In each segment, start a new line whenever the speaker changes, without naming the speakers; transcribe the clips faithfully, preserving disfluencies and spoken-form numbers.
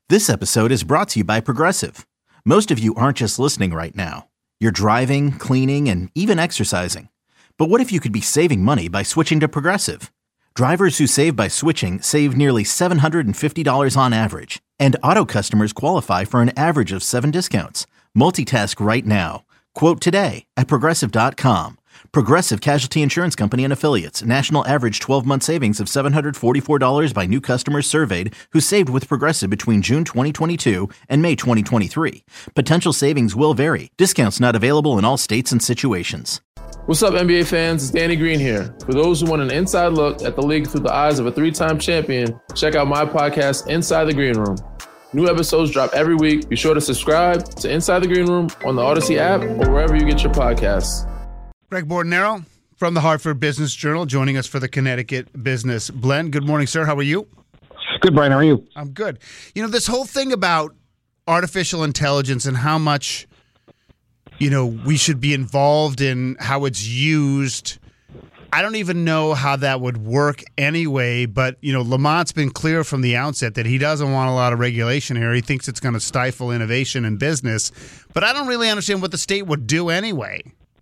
This episode is brought to you by Progressive. Most of you aren't just listening right now. You're driving, cleaning, and even exercising. But what if you could be saving money by switching to Progressive? Drivers who save by switching save nearly seven hundred fifty dollars on average. And auto customers qualify for an average of seven discounts. Multitask right now. Quote today at Progressive dot com. Progressive Casualty Insurance Company and Affiliates. National average twelve-month savings of seven hundred forty-four dollars by new customers surveyed who saved with Progressive between June twenty twenty-two and May twenty twenty-three. Potential savings will vary. Discounts not available in all states and situations.
What's up, N B A fans? It's Danny Green here. For those who want an inside look at the league through the eyes of a three-time champion, check out my podcast, Inside the Green Room. New episodes drop every week. Be sure to subscribe to Inside the Green Room on the Odyssey app or wherever you get your podcasts.
Greg Bordenero from the Hartford Business Journal joining us for the Connecticut Business Blend. Good morning, sir. How are you?
Good, Brian. How are you?
I'm good. You know, this whole thing about artificial intelligence and how much, you know, we should be involved in how it's used, I don't even know how that would work anyway, but, you know, Lamont's been clear from the outset that he doesn't want a lot of regulation here. He thinks it's going to stifle innovation and business, but I don't really understand what the state would do anyway.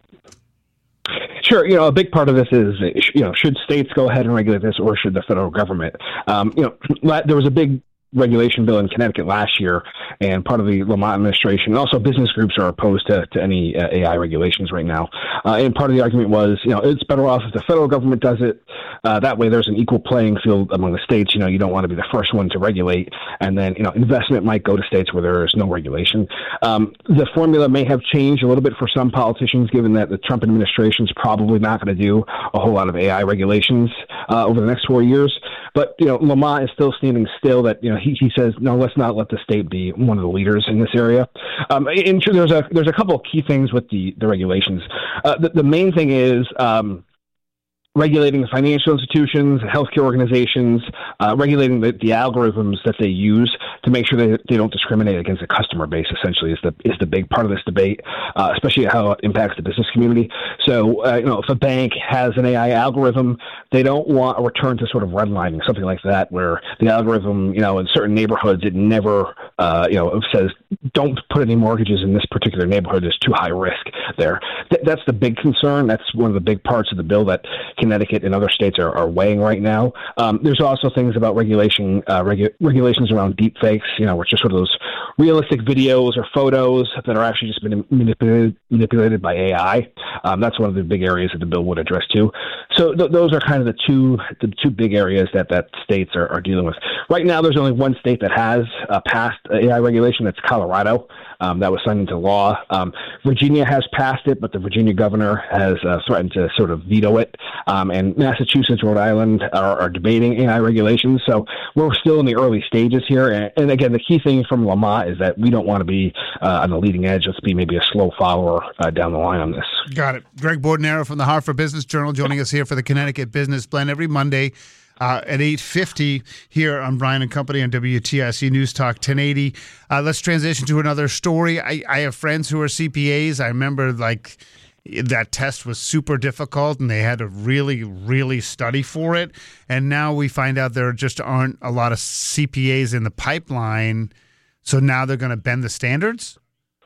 Sure. You know, a big part of this is, you know, should states go ahead and regulate this or should the federal government? Um, you know, there was a big regulation bill in Connecticut last year, and part of the Lamont administration, and also business groups are opposed to, to any uh, A I regulations right now. Uh, and part of the argument was, you know, it's better off if the federal government does it. Uh, that way there's an equal playing field among the states. You know, you don't want to be the first one to regulate, and then, you know, investment might go to states where there is no regulation. Um, the formula may have changed a little bit for some politicians, given that the Trump administration is probably not going to do a whole lot of A I regulations uh, over the next four years. But, you know, Lamont is still standing still that, you know, he, he says, no, let's not let the state be one of the leaders in this area. Um, and there's a there's a couple of key things with the, the regulations. Uh, the, the main thing is um, regulating the financial institutions, healthcare organizations, uh, regulating the, the algorithms that they use to make sure that they don't discriminate against the customer base, essentially, is the is the big part of this debate, uh, especially how it impacts the business community. So, uh, you know, if a bank has an A I algorithm, they don't want a return to sort of redlining, something like that, where the algorithm, you know, in certain neighborhoods, it never, uh, you know, says, don't put any mortgages in this particular neighborhood. There's too high risk there. Th- that's the big concern. That's one of the big parts of the bill that Connecticut and other states are, are weighing right now. Um, there's also things about regulation, uh, regu- regulations around deep fakes, you know, which are sort of those realistic videos or photos that are actually just been manipulated, manipulated by A I. Um, that's one of the big areas that the bill would address too. So th- those are kind of the two the two big areas that, that states are, are dealing with. Right now, there's only one state that has uh, passed A I regulation. That's Colorado. Um, that was signed into law. Um, Virginia has passed it, but the Virginia governor has uh, threatened to sort of veto it. Um, and Massachusetts, Rhode Island are, are debating A I regulations. So we're still in the early stages here. And, and again, the key thing from Lamont is that we don't want to be uh, on the leading edge. Let's be maybe a slow follower uh, down the line on this.
Got it. Greg Bordenero from the Hartford Business Journal joining us here for the Connecticut Business Blend every Monday uh, at eight fifty here on Brian and Company on W T I C News Talk ten eighty. Uh, let's transition to another story. I, I have friends who are C P As. I remember like that test was super difficult and they had to really, really study for it. And now we find out there just aren't a lot of C P As in the pipeline. So now they're going to bend the standards?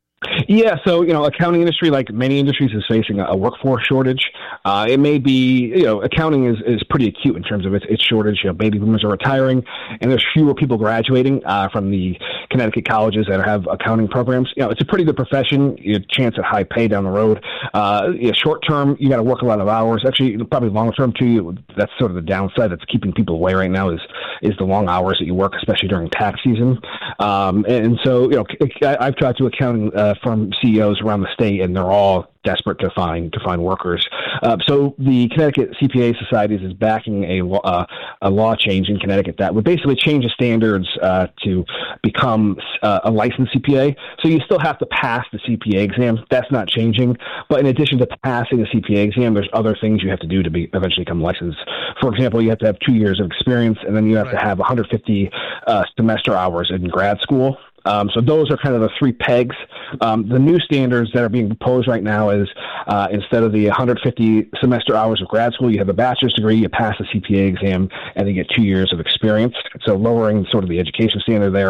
Yeah, so, you know, accounting industry, like many industries, is facing a workforce shortage. Uh, it may be, you know, accounting is, is pretty acute in terms of its, its shortage. You know, baby boomers are retiring, and there's fewer people graduating uh, from the Connecticut colleges that have accounting programs. You know, it's a pretty good profession. You have a chance at high pay down the road. Uh, you know, short term, you got to work a lot of hours. Actually, probably long term too. That's sort of the downside that's keeping people away right now is is the long hours that you work, especially during tax season. Um, and so, you know, I've talked to accounting uh, firm C E Os around the state, and they're all desperate to find to find workers. Uh, so the Connecticut C P A Societies is backing a law, uh, a law change in Connecticut that would basically change the standards uh, to become uh, a licensed C P A. So you still have to pass the C P A exam. That's not changing. But in addition to passing the C P A exam, there's other things you have to do to be eventually become licensed. For example, you have to have two years of experience, and then you have right. to have one hundred fifty uh, semester hours in grad school. Um, so those are kind of the three pegs. Um, the new standards that are being proposed right now is uh, instead of the one hundred fifty semester hours of grad school, you have a bachelor's degree, you pass the C P A exam, and you get two years of experience. So lowering sort of the education standard there.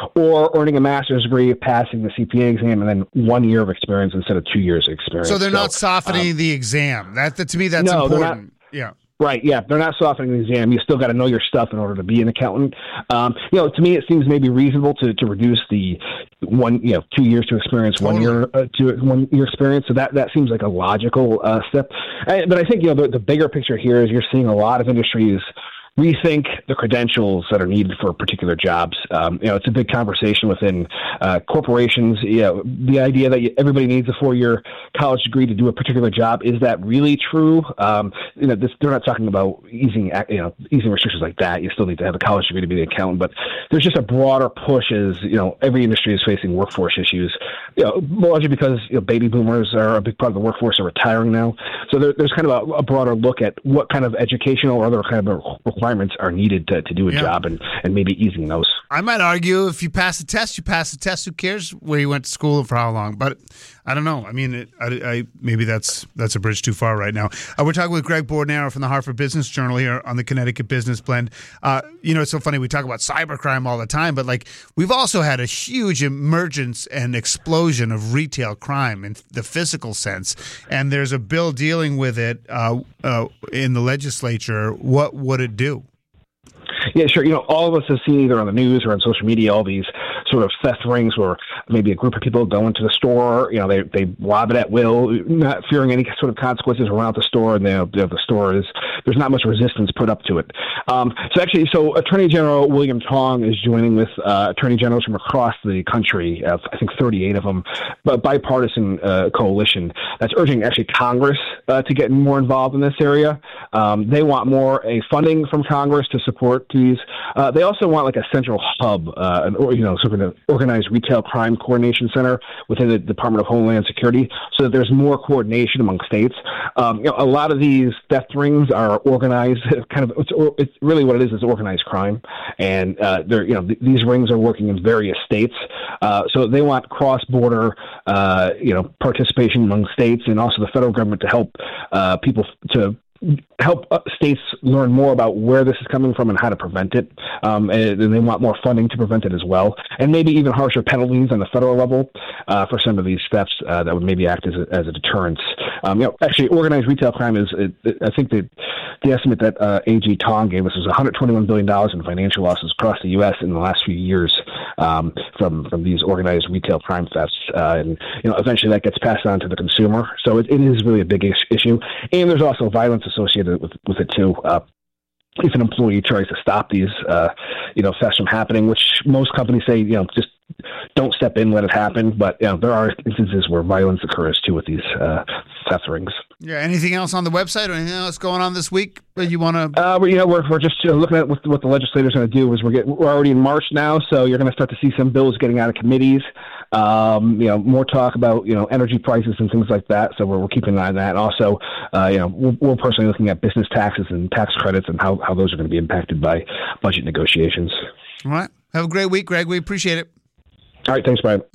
or earning a master's degree, passing the C P A exam, and then one year of experience instead of two years of experience.
So they're so, not softening um, the exam. That, that to me, that's
no,
important. Yeah.
Right, yeah, they're not softening the exam. You still got to know your stuff in order to be an accountant. Um, you know, to me, it seems maybe reasonable to, to reduce the one, you know, two years to experience, totally. one year uh, to one year experience. So that, that seems like a logical uh, step. I, but I think, you know, the, the bigger picture here is you're seeing a lot of industries rethink the credentials that are needed for particular jobs. Um, you know, it's a big conversation within uh, corporations. You know, the idea that everybody needs a four-year college degree to do a particular job, is that really true? Um, you know, this, they're not talking about easing, you know, easing restrictions like that. You still need to have a college degree to be an accountant, but there's just a broader push as, you know, every industry is facing workforce issues, you know, largely because, you know, baby boomers are a big part of the workforce are retiring now. So there, there's kind of a, a broader look at what kind of educational or other kind of requirements are needed to, to do a yeah. job, and, and maybe easing those.
I might argue if you pass the test, you pass the test. Who cares where you went to school and for how long? But I don't know. I mean, it, I, I, maybe that's that's a bridge too far right now. Uh, we're talking with Greg Bordenaro from the Hartford Business Journal here on the Connecticut Business Blend. Uh, you know, it's so funny. We talk about cybercrime all the time, but like we've also had a huge emergence and explosion of retail crime in the physical sense. And there's a bill dealing with it uh, uh, in the legislature. What would it do?
Yeah, sure. You know, all of us have seen either on the news or on social media all these sort of theft rings where maybe a group of people go into the store, you know, they they rob it at will, not fearing any sort of consequences around the store, and the, the, the store is, there's not much resistance put up to it. Um, so actually, so Attorney General William Tong is joining with uh, Attorney Generals from across the country, uh, I think thirty-eight of them, but bipartisan uh, coalition that's urging actually Congress uh, to get more involved in this area. Um, they want more a funding from Congress to support these. Uh, they also want like a central hub, uh, an, or, you know, sort of an organized retail crime coordination center within the Department of Homeland Security, so that there's more coordination among states. Um, you know, a lot of these theft rings are organized, kind of. It's, it's really what it is is organized crime, and uh, they're you know th- these rings are working in various states. Uh, so they want cross-border, uh, you know, participation among states, and also the federal government to help uh, people f- to. help states learn more about where this is coming from and how to prevent it. Um, and, and they want more funding to prevent it as well. And maybe even harsher penalties on the federal level uh, for some of these thefts uh, that would maybe act as a, as a deterrence. Um, you know, actually, organized retail crime is, it, it, I think the, the estimate that uh, A G Tong gave us was one hundred twenty-one billion dollars in financial losses across the U S in the last few years um, from, from these organized retail crime thefts. Uh, and, you know, eventually that gets passed on to the consumer. So it, it is really a big is- issue. And there's also violence associated with, with it too. Uh, if an employee tries to stop these, uh, you know, thefts from happening, which most companies say, you know, just don't step in, let it happen. But you know, there are instances where violence occurs too with these uh, theft rings.
Yeah. Anything else on the website or anything else going on this week that you want to?
Uh, you know, we're we're just uh, looking at what, what the legislators are going to do. Is we're getting we're already in March now, so you're going to start to see some bills getting out of committees. Um, you know, more talk about, you know, energy prices and things like that. So we're, we're keeping an eye on that. And also, uh, you know, we're, we're personally looking at business taxes and tax credits and how, how those are going to be impacted by budget negotiations.
All right. Have a great week, Greg. We appreciate it.
All right. Thanks, Brian.